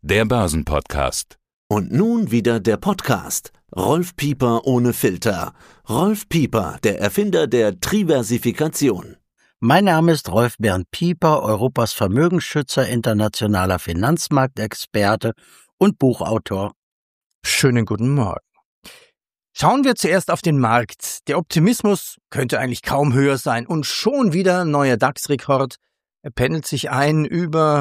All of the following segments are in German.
der Börsenpodcast. Und nun wieder der Podcast. Rolf Pieper ohne Filter. Rolf Pieper, der Erfinder der Triversifikation. Mein Name ist Rolf Bernd Pieper, Europas Vermögensschützer, internationaler Finanzmarktexperte und Buchautor. Schönen guten Morgen. Schauen wir zuerst auf den Markt. Der Optimismus könnte eigentlich kaum höher sein und schon wieder neuer DAX-Rekord. Er pendelt sich ein über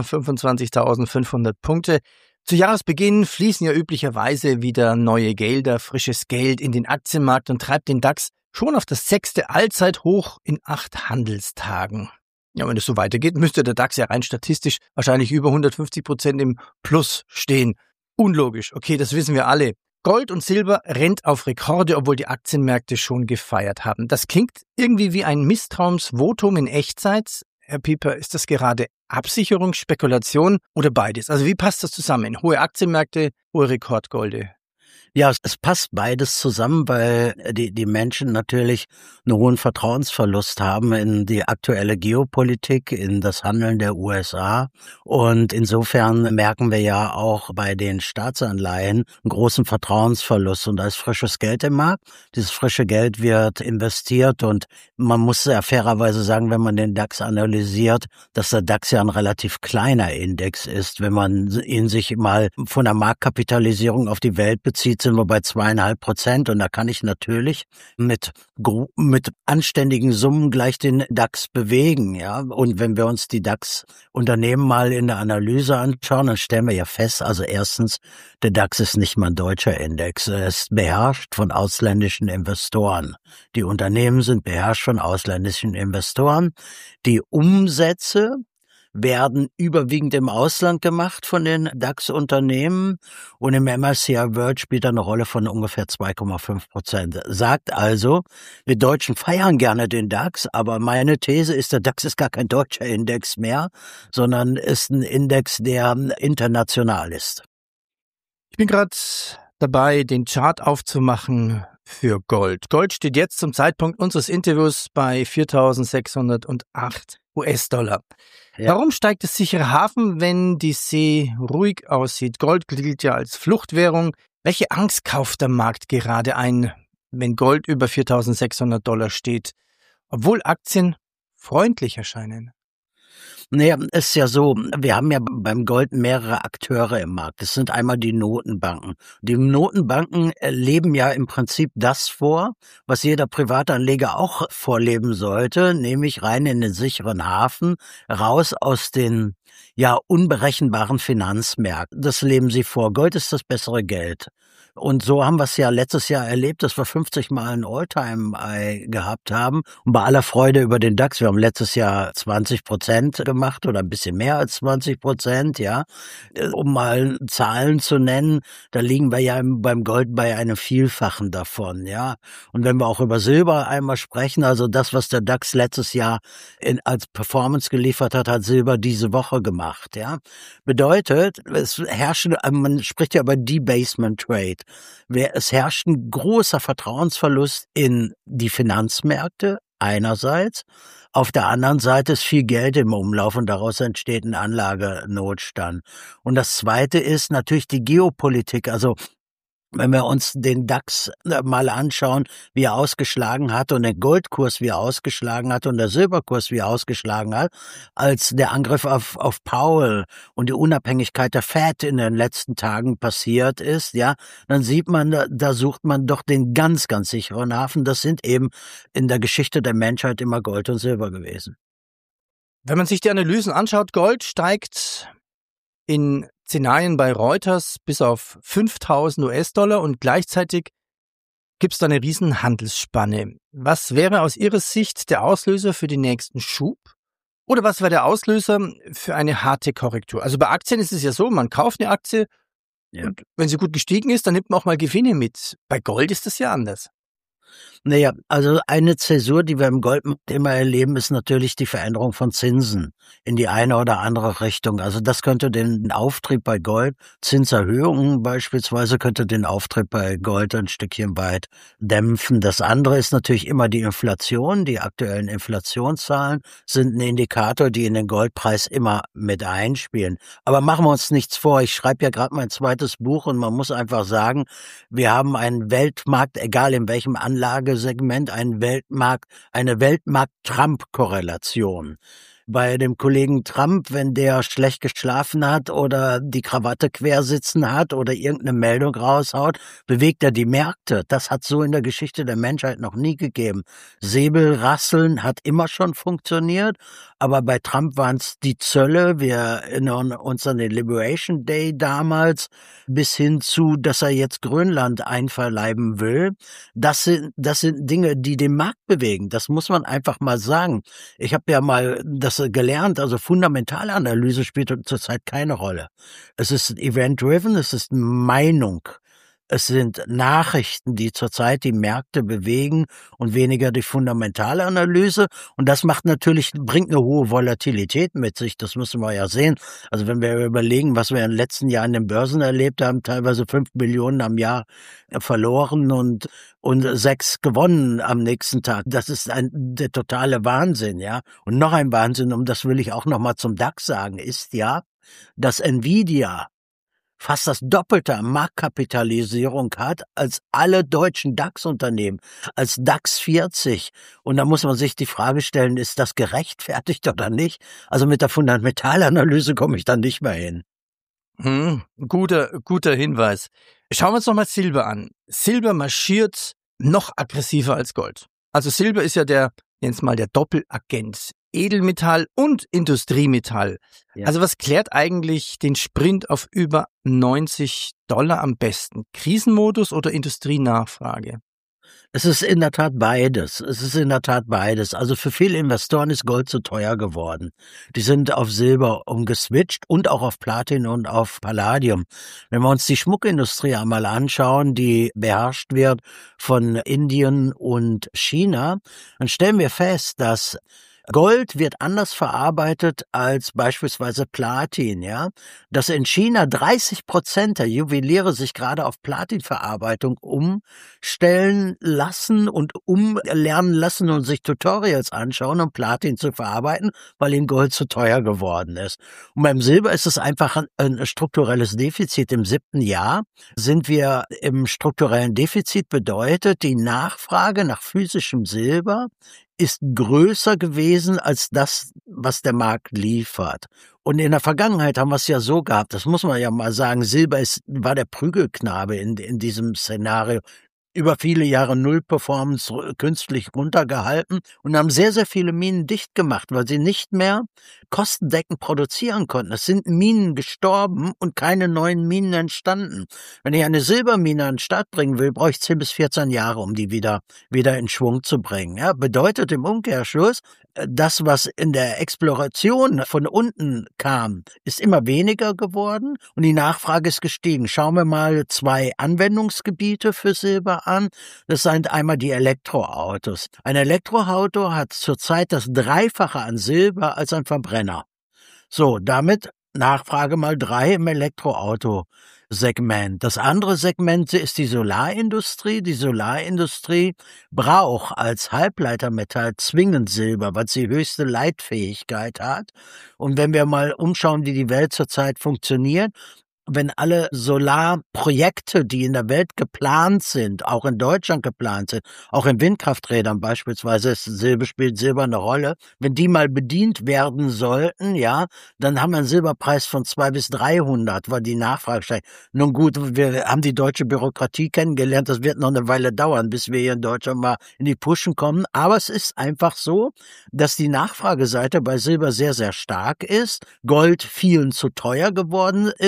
25.500 Punkte. Zu Jahresbeginn fließen ja üblicherweise wieder neue Gelder, frisches Geld in den Aktienmarkt und treibt den DAX schon auf das 6. Allzeithoch in 8 Handelstagen. Ja, wenn es so weitergeht, müsste der DAX ja rein statistisch wahrscheinlich über 150% im Plus stehen. Unlogisch, okay, das wissen wir alle. Gold und Silber rennt auf Rekorde, obwohl die Aktienmärkte schon gefeiert haben. Das klingt irgendwie wie ein Misstrauensvotum in Echtzeit. Herr Pieper, ist das gerade Absicherung, Spekulation oder beides? Also wie passt das zusammen? Hohe Aktienmärkte, hohe Rekordgolde? Ja, es passt beides zusammen, weil die Menschen natürlich einen hohen Vertrauensverlust haben in die aktuelle Geopolitik, in das Handeln der USA. Und insofern merken wir ja auch bei den Staatsanleihen einen großen Vertrauensverlust. Und da ist frisches Geld im Markt. Dieses frische Geld wird investiert und man muss ja fairerweise sagen, wenn man den DAX analysiert, dass der DAX ja ein relativ kleiner Index ist. Wenn man ihn sich mal von der Marktkapitalisierung auf die Welt bezieht, sind wir bei 2,5%. Und da kann ich natürlich mit anständigen Summen gleich den DAX bewegen, ja. Und wenn wir uns die DAX-Unternehmen mal in der Analyse anschauen, dann stellen wir ja fest, also erstens, der DAX ist nicht mal ein deutscher Index. Er ist beherrscht von ausländischen Investoren. Die Unternehmen sind beherrscht von ausländischen Investoren. Die Umsätze werden überwiegend im Ausland gemacht von den DAX-Unternehmen und im MSCI World spielt eine Rolle von ungefähr 2,5%. Sagt also, wir Deutschen feiern gerne den DAX, aber meine These ist, der DAX ist gar kein deutscher Index mehr, sondern ist ein Index, der international ist. Ich bin gerade dabei, den Chart aufzumachen für Gold. Gold steht jetzt zum Zeitpunkt unseres Interviews bei 4.608 US-Dollar. Ja. Warum steigt das sichere Hafen, wenn die See ruhig aussieht? Gold gilt ja als Fluchtwährung. Welche Angst kauft der Markt gerade ein, wenn Gold über 4.600 Dollar steht, obwohl Aktien freundlich erscheinen? Naja, es ist ja so, wir haben ja beim Gold mehrere Akteure im Markt. Das sind einmal die Notenbanken. Die Notenbanken leben ja im Prinzip das vor, was jeder Privatanleger auch vorleben sollte, nämlich rein in den sicheren Hafen, raus aus den unberechenbaren Finanzmärkten. Das leben sie vor. Gold ist das bessere Geld. Und so haben wir es ja letztes Jahr erlebt, dass wir 50 Mal ein All-Time-High gehabt haben. Und bei aller Freude über den DAX, wir haben letztes Jahr 20% gemacht oder ein bisschen mehr als 20%, ja. Um mal Zahlen zu nennen, da liegen wir ja beim Gold bei einem Vielfachen davon, ja. Und wenn wir auch über Silber einmal sprechen, also das, was der DAX letztes Jahr als Performance geliefert hat, hat Silber diese Woche gemacht, ja. Bedeutet, man spricht ja über Debasement Trade. Es herrscht ein großer Vertrauensverlust in die Finanzmärkte einerseits. Auf der anderen Seite ist viel Geld im Umlauf und daraus entsteht ein Anlagenotstand. Und das Zweite ist natürlich die Geopolitik. Also wenn wir uns den DAX mal anschauen, wie er ausgeschlagen hat und den Goldkurs, wie er ausgeschlagen hat und der Silberkurs, wie er ausgeschlagen hat, als der Angriff auf Powell und die Unabhängigkeit der Fed in den letzten Tagen passiert ist, ja, dann sieht man, da sucht man doch den ganz, ganz sicheren Hafen. Das sind eben in der Geschichte der Menschheit immer Gold und Silber gewesen. Wenn man sich die Analysen anschaut, Gold steigt in Szenarien bei Reuters bis auf 5.000 US-Dollar und gleichzeitig gibt es da eine riesen Handelsspanne. Was wäre aus Ihrer Sicht der Auslöser für den nächsten Schub? Oder was wäre der Auslöser für eine harte Korrektur? Also bei Aktien ist es ja so, man kauft eine Aktie und wenn sie gut gestiegen ist, dann nimmt man auch mal Gewinne mit. Bei Gold ist das ja anders. Naja, also eine Zäsur, die wir im Goldmarkt immer erleben, ist natürlich die Veränderung von Zinsen in die eine oder andere Richtung. Also das könnte den Auftrieb bei Gold, Zinserhöhungen beispielsweise, könnte den Auftrieb bei Gold ein Stückchen weit dämpfen. Das andere ist natürlich immer die Inflation. Die aktuellen Inflationszahlen sind ein Indikator, die in den Goldpreis immer mit einspielen. Aber machen wir uns nichts vor. Ich schreibe ja gerade mein zweites Buch und man muss einfach sagen, wir haben einen Weltmarkt, egal in welchem Anlagesegment, eine Weltmarkt-Trump-Korrelation. Bei dem Kollegen Trump, wenn der schlecht geschlafen hat oder die Krawatte quersitzen hat oder irgendeine Meldung raushaut, bewegt er die Märkte. Das hat so in der Geschichte der Menschheit noch nie gegeben. Säbelrasseln hat immer schon funktioniert, aber bei Trump waren es die Zölle. Wir erinnern uns an den Liberation Day damals, bis hin zu, dass er jetzt Grönland einverleiben will. Das sind Dinge, die den Markt bewegen. Das muss man einfach mal sagen. Ich habe ja mal das gelernt, also fundamentale Analyse spielt zurzeit keine Rolle. Es ist event-driven, es ist Meinung. Es sind Nachrichten, die zurzeit die Märkte bewegen und weniger die fundamentale Analyse. Und das bringt eine hohe Volatilität mit sich. Das müssen wir ja sehen. Also wenn wir überlegen, was wir in den letzten Jahren in den Börsen erlebt haben, teilweise 5 Millionen am Jahr verloren und 6 gewonnen am nächsten Tag. Das ist der totale Wahnsinn, ja. Und noch ein Wahnsinn, das will ich auch noch mal zum DAX sagen, ist ja, dass Nvidia fast das Doppelte an Marktkapitalisierung hat als alle deutschen DAX-Unternehmen, als DAX 40. Und da muss man sich die Frage stellen, ist das gerechtfertigt oder nicht? Also mit der Fundamentalanalyse komme ich dann nicht mehr hin. Guter Hinweis. Schauen wir uns nochmal Silber an. Silber marschiert noch aggressiver als Gold. Also Silber ist ja der Doppelagent. Edelmetall und Industriemetall. Ja. Also was klärt eigentlich den Sprint auf über $90 am besten? Krisenmodus oder Industrienachfrage? Es ist in der Tat beides. Also für viele Investoren ist Gold zu teuer geworden. Die sind auf Silber umgeswitcht und auch auf Platin und auf Palladium. Wenn wir uns die Schmuckindustrie einmal anschauen, die beherrscht wird von Indien und China, dann stellen wir fest, dass Gold wird anders verarbeitet als beispielsweise Platin, ja. Dass in China 30% der Juweliere sich gerade auf Platinverarbeitung umstellen lassen und umlernen lassen und sich Tutorials anschauen, um Platin zu verarbeiten, weil ihnen Gold zu teuer geworden ist. Und beim Silber ist es einfach ein strukturelles Defizit. Im 7. Jahr sind wir im strukturellen Defizit, bedeutet, die Nachfrage nach physischem Silber ist größer gewesen als das, was der Markt liefert. Und in der Vergangenheit haben wir es ja so gehabt, das muss man ja mal sagen, Silber war der Prügelknabe in diesem Szenario. Über viele Jahre Null-Performance künstlich runtergehalten und haben sehr, sehr viele Minen dicht gemacht, weil sie nicht mehr kostendeckend produzieren konnten. Es sind Minen gestorben und keine neuen Minen entstanden. Wenn ich eine Silbermine an den Start bringen will, brauche ich 10 bis 14 Jahre, um die wieder in Schwung zu bringen. Ja, bedeutet im Umkehrschluss, das, was in der Exploration von unten kam, ist immer weniger geworden und die Nachfrage ist gestiegen. Schauen wir mal 2 Anwendungsgebiete für Silber an. Das sind einmal die Elektroautos. Ein Elektroauto hat zurzeit das Dreifache an Silber als ein Verbrenner. So, damit Nachfrage mal 3 im Elektroauto-Segment. Das andere Segment ist die Solarindustrie. Die Solarindustrie braucht als Halbleitermetall zwingend Silber, weil sie höchste Leitfähigkeit hat. Und wenn wir mal umschauen, wie die Welt zurzeit funktioniert, wenn alle Solarprojekte, die in der Welt geplant sind, auch in Deutschland geplant sind, auch in Windkrafträdern beispielsweise, spielt Silber eine Rolle, wenn die mal bedient werden sollten, ja, dann haben wir einen Silberpreis von 200 bis 300, weil die Nachfrage steigt. Nun gut, wir haben die deutsche Bürokratie kennengelernt, das wird noch eine Weile dauern, bis wir hier in Deutschland mal in die Puschen kommen, aber es ist einfach so, dass die Nachfrageseite bei Silber sehr, sehr stark ist, Gold vielen zu teuer geworden ist und dann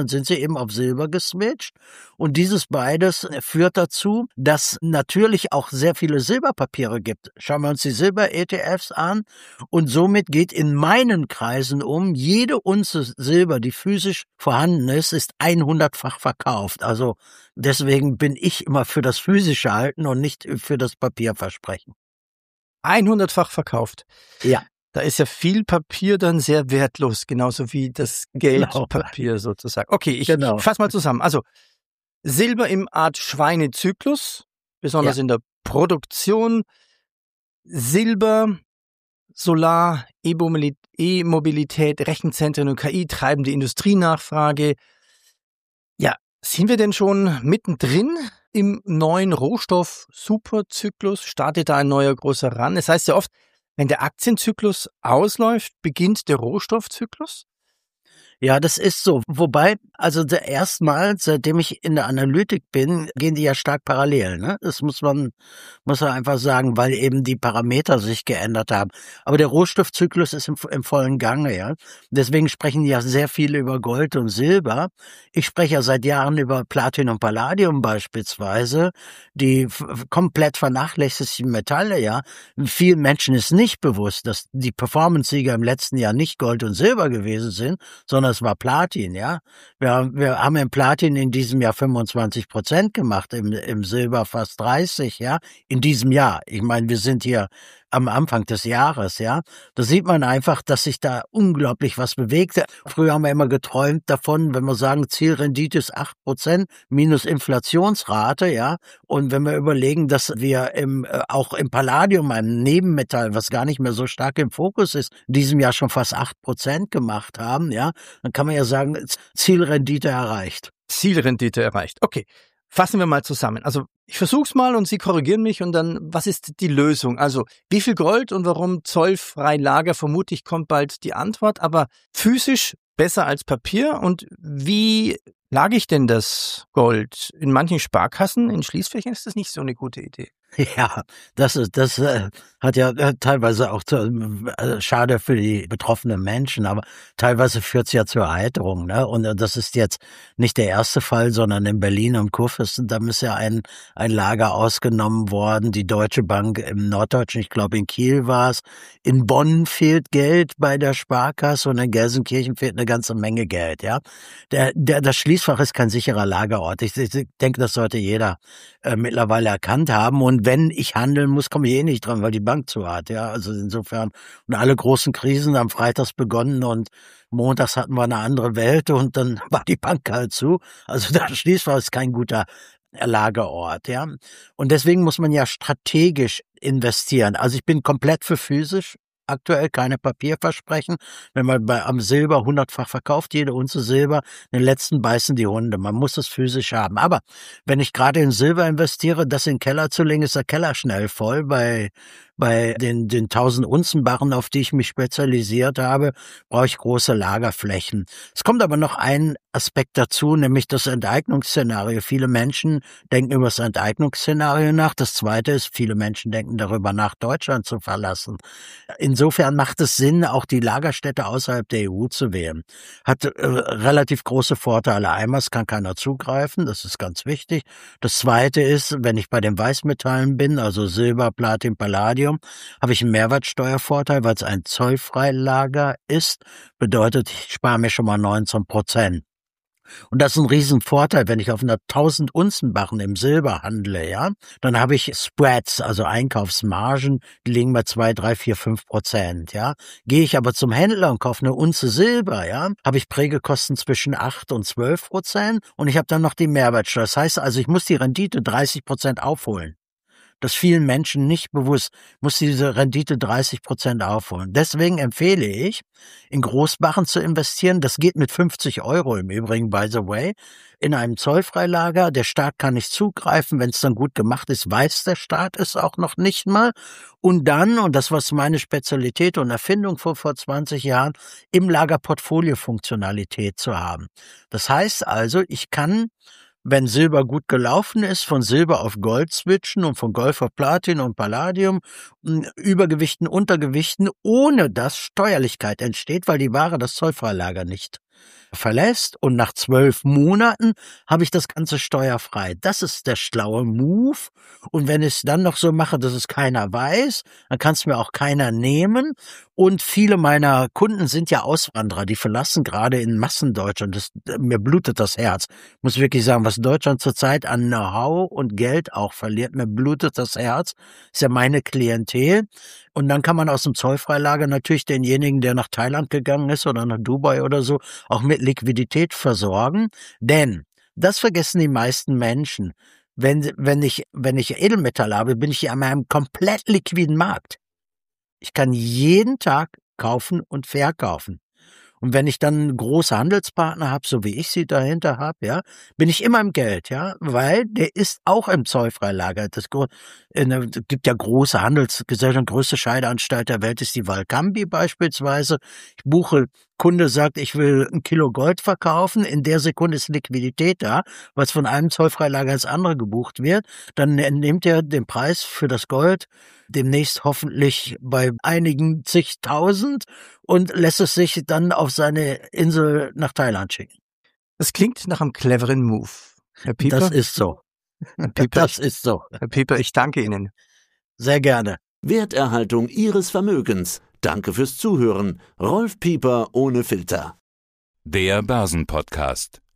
sind sie eben auf Silber geswitcht. Und dieses beides führt dazu, dass natürlich auch sehr viele Silberpapiere gibt. Schauen wir uns die Silber-ETFs an und somit geht in meinen Kreisen jede Unze Silber, die physisch vorhanden ist 100-fach verkauft. Also deswegen bin ich immer für das physische Halten und nicht für das Papierversprechen. 100-fach verkauft. Ja. Da ist ja viel Papier dann sehr wertlos, genauso wie das Geldpapier sozusagen. Okay, ich fasse mal zusammen. Also Silber im Art Schweinezyklus, besonders in der Produktion. Silber, Solar, E-Mobilität, Rechenzentren und KI treiben die Industrienachfrage. Ja, sind wir denn schon mittendrin im neuen Rohstoff-Superzyklus? Startet da ein neuer großer Run? Es heißt ja oft, wenn der Aktienzyklus ausläuft, beginnt der Rohstoffzyklus? Ja, das ist so. Wobei, also erstmals, seitdem ich in der Analytik bin, gehen die ja stark parallel, ne? Das muss man einfach sagen, weil eben die Parameter sich geändert haben. Aber der Rohstoffzyklus ist im vollen Gange, ja. Deswegen sprechen ja sehr viele über Gold und Silber. Ich spreche ja seit Jahren über Platin und Palladium beispielsweise, die komplett vernachlässigten Metalle, ja. Vielen Menschen ist nicht bewusst, dass die Performance-Sieger im letzten Jahr nicht Gold und Silber gewesen sind, sondern es war Platin, ja. Wir haben im Platin in diesem Jahr 25% gemacht, im Silber fast 30, ja. In diesem Jahr. Ich meine, wir sind hier am Anfang des Jahres, ja. Da sieht man einfach, dass sich da unglaublich was bewegt. Früher haben wir immer geträumt davon, wenn wir sagen, Zielrendite ist 8% minus Inflationsrate, ja. Und wenn wir überlegen, dass wir auch im Palladium, einem Nebenmetall, was gar nicht mehr so stark im Fokus ist, in diesem Jahr schon fast 8% gemacht haben, ja, dann kann man ja sagen, Zielrendite erreicht. Zielrendite erreicht. Okay. Fassen wir mal zusammen. Also ich versuch's mal und Sie korrigieren mich und dann, was ist die Lösung? Also wie viel Gold und warum zollfrei Lager? Vermutlich kommt bald die Antwort, aber physisch besser als Papier. Und wie lage ich denn das Gold? In manchen Sparkassen, in Schließfächern ist das nicht so eine gute Idee. Ja, das hat ja teilweise auch schade für die betroffenen Menschen, aber teilweise führt's ja zur Erheiterung, ne? Und das ist jetzt nicht der erste Fall, sondern in Berlin am Kurfürstendamm ist ja ein Lager ausgenommen worden. Die Deutsche Bank im Norddeutschen, ich glaube in Kiel war's. In Bonn fehlt Geld bei der Sparkasse und in Gelsenkirchen fehlt eine ganze Menge Geld, ja. Das Schließfach ist kein sicherer Lagerort. Ich denke, das sollte jeder mittlerweile erkannt haben. Und wenn ich handeln muss, komme ich eh nicht dran, weil die Bank zu hat, ja. Also insofern, und alle großen Krisen haben freitags begonnen und montags hatten wir eine andere Welt und dann war die Bank halt zu. Also das Schließfach ist kein guter Lagerort, ja. Und deswegen muss man ja strategisch investieren. Also ich bin komplett für physisch. Aktuell keine Papierversprechen. Wenn man am Silber 100-fach verkauft, jede Unze Silber, den letzten beißen die Hunde. Man muss es physisch haben. Aber wenn ich gerade in Silber investiere, das in den Keller zu legen, ist der Keller schnell voll. Bei den 1000 Unzenbarren, auf die ich mich spezialisiert habe, brauche ich große Lagerflächen. Es kommt aber noch ein Aspekt dazu, nämlich das Enteignungsszenario. Viele Menschen denken über das Enteignungsszenario nach. Das zweite ist, viele Menschen denken darüber nach, Deutschland zu verlassen. Insofern macht es Sinn, auch die Lagerstätte außerhalb der EU zu wählen. Hat relativ große Vorteile. Einmal, es kann keiner zugreifen, das ist ganz wichtig. Das zweite ist, wenn ich bei den Weißmetallen bin, also Silber, Platin, Palladium, habe ich einen Mehrwertsteuervorteil, weil es ein Zollfreilager ist. Bedeutet, ich spare mir schon mal 19%. Und das ist ein Riesenvorteil, wenn ich auf einer 1000 Unzenbarren im Silber handle, ja. Dann habe ich Spreads, also Einkaufsmargen, die liegen bei 2, 3, 4, 5%, ja. Gehe ich aber zum Händler und kaufe eine Unze Silber, ja, habe ich Prägekosten zwischen 8 und 12% und ich habe dann noch die Mehrwertsteuer. Das heißt also, ich muss die Rendite 30% aufholen. Das vielen Menschen nicht bewusst, muss diese Rendite 30% aufholen. Deswegen empfehle ich, in Großbarren zu investieren. Das geht mit 50 € im Übrigen, by the way, in einem Zollfreilager. Der Staat kann nicht zugreifen. Wenn es dann gut gemacht ist, weiß der Staat es auch noch nicht mal. Und dann, und das war meine Spezialität und Erfindung vor 20 Jahren, im Lager Portfolio-Funktionalität zu haben. Das heißt also, ich kann, wenn Silber gut gelaufen ist, von Silber auf Gold switchen und von Gold auf Platin und Palladium, Übergewichten, Untergewichten, ohne dass Steuerlichkeit entsteht, weil die Ware das Zollfreilager nicht verlässt und nach 12 Monaten habe ich das Ganze steuerfrei. Das ist der schlaue Move. Und wenn ich es dann noch so mache, dass es keiner weiß, dann kann es mir auch keiner nehmen. Und viele meiner Kunden sind ja Auswanderer, die verlassen gerade in Massen Deutschland. Mir blutet das Herz. Ich muss wirklich sagen, was Deutschland zurzeit an Know-how und Geld auch verliert, mir blutet das Herz. Ist ja meine Klientel. Und dann kann man aus dem Zollfreilager natürlich denjenigen, der nach Thailand gegangen ist oder nach Dubai oder so, auch mit Liquidität versorgen. Denn, das vergessen die meisten Menschen, wenn ich Edelmetall habe, bin ich an einem komplett liquiden Markt. Ich kann jeden Tag kaufen und verkaufen. Und wenn ich dann große Handelspartner habe, so wie ich sie dahinter habe, ja, bin ich immer im Geld, ja, weil der ist auch im Zollfreilager. Es gibt ja große Handelsgesellschaften, größte Scheideanstalt der Welt ist die Valcambi beispielsweise. Kunde sagt, ich will 1 Kilo Gold verkaufen, in der Sekunde ist Liquidität da, was von einem Zollfreilager ins andere gebucht wird, dann nimmt er den Preis für das Gold demnächst hoffentlich bei einigen zigtausend und lässt es sich dann auf seine Insel nach Thailand schicken. Das klingt nach einem cleveren Move. Herr Pieper? Das ist so. Das ist so. Herr Pieper, ich danke Ihnen. Sehr gerne. Werterhaltung Ihres Vermögens. Danke fürs Zuhören. Rolf Pieper ohne Filter. Der Börsenpodcast.